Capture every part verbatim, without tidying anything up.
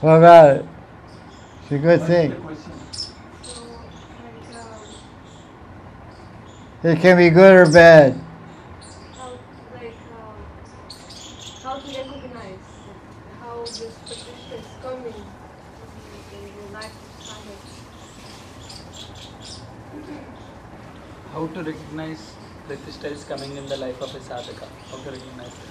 What about it? It's a good thing. So, like, um, It can be good or bad. how, like, um, how to recognize how this Pratishtha is coming in the life of sadhaka. How to recognize Pratishtha is coming in the life of a sadhaka? How to recognize it?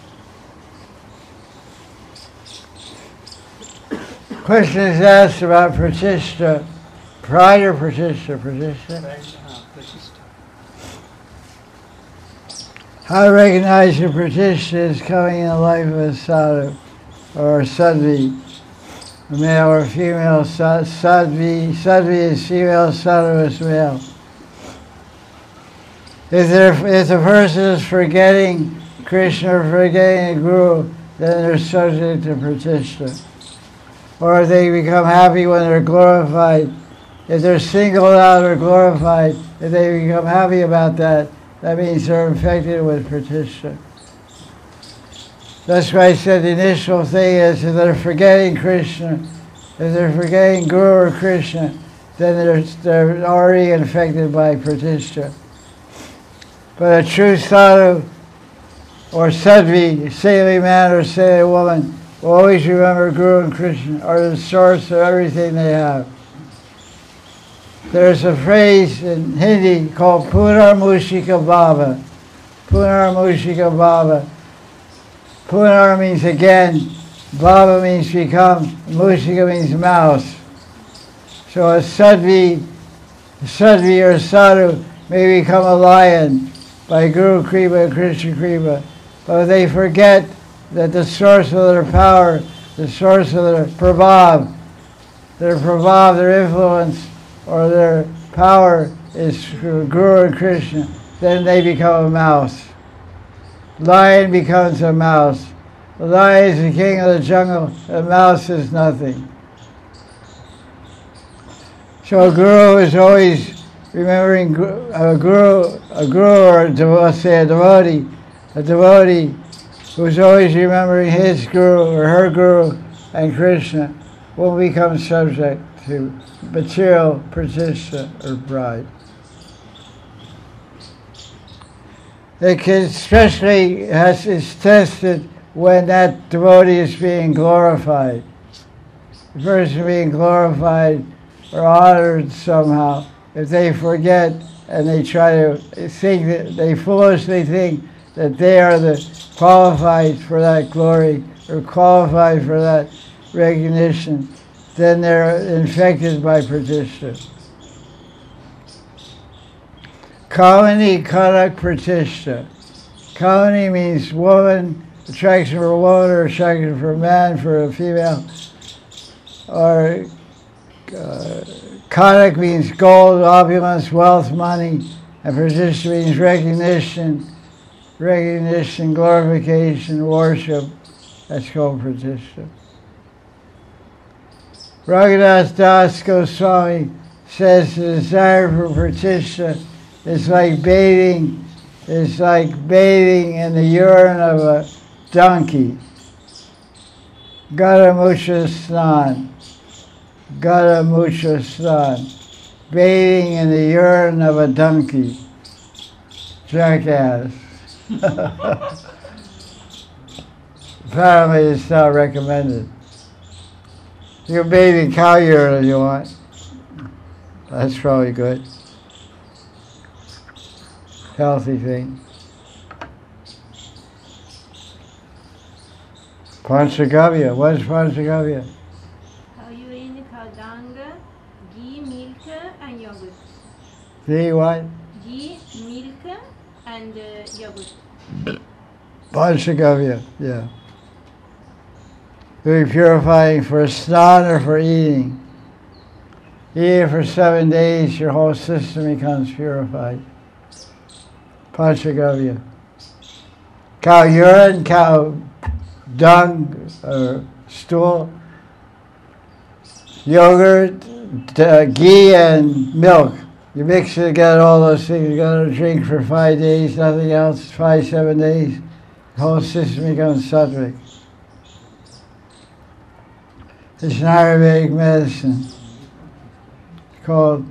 Question is asked about Pratishtha. Pride or Pratishtha? Pratishtha? Ah, Pratishtha. How to recognize the Pratishtha is coming in the life of a sadhu or a sadhvi, a male or female sa- sadhvi. Sadhvi is female, sadhu is male. If, if the person is forgetting Krishna or forgetting the Guru, then they're subject to Pratishtha. Or if they become happy when they're glorified. If they're singled out or glorified, if they become happy about that, that means they're infected with Pratishtha. That's why I said the initial thing is if they're forgetting Krishna, if they're forgetting Guru or Krishna, then they're, they're already infected by Pratishtha. But a true sadhu or sadhvi, saintly man or saintly woman, will always remember Guru and Krishna are the source of everything they have. There's a phrase in Hindi called Punar Mushika Bhava. Punar Mushika Bhava. Punar means again, Bhava means become, Mushika means mouse. So a sadhvi, a sadhvi or a sadhu may become a lion by Guru Kripa and Krishna Kripa, but they forget that the source of their power, the source of their prabhav, their prabhav, their influence, or their power is Guru and Krishna, then they become a mouse. Lion becomes a mouse. The lion is the king of the jungle, the mouse is nothing. So a guru is always remembering a guru, a guru or a devotee, say a devotee, a devotee who's always remembering his guru or her guru and Krishna will become subject to material pratishtha or pride. It can especially has, is tested when that devotee is being glorified. The person being glorified or honored somehow, if they forget and they try to think that they foolishly think that they are the qualified for that glory or qualified for that recognition, then they're infected by pratishtha. Kamini Kanak Pratishtha. Kamini means woman, attraction for woman or attraction for man, for a female. Or uh, Kanak means gold, opulence, wealth, money. And Pratishtha means recognition, recognition, glorification, worship. That's called Pratishtha. Raghunath Das Goswami says the desire for Pratishtha is like bathing, is like bathing in the urine of a donkey. Gadamucha Snan. Gadamucha Snan. Bathing in the urine of a donkey. Jackass. Apparently it's not recommended. You can bathe in cow urine if you want. That's probably good. Healthy thing. Panchagavya. What is Panchagavya? Urine, kaldanga, ghee, milk, and yogurt. The what? Ghee, milk, and uh, yogurt. Panchagavya, yeah. You'll be purifying for snan or for eating. Eat for seven days, your whole system becomes purified. Panchagavya. Cow urine, cow dung, or stool, yogurt, uh, ghee, and milk. You mix it together, all those things. You got to drink for five days, nothing else, five, seven days. The whole system becomes sattvic. It's an Ayurvedic medicine called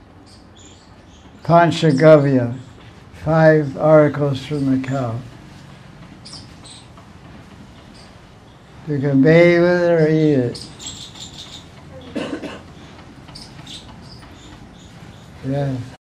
Panchagavya, five articles from the cow. You can bathe with it or eat it. Yeah.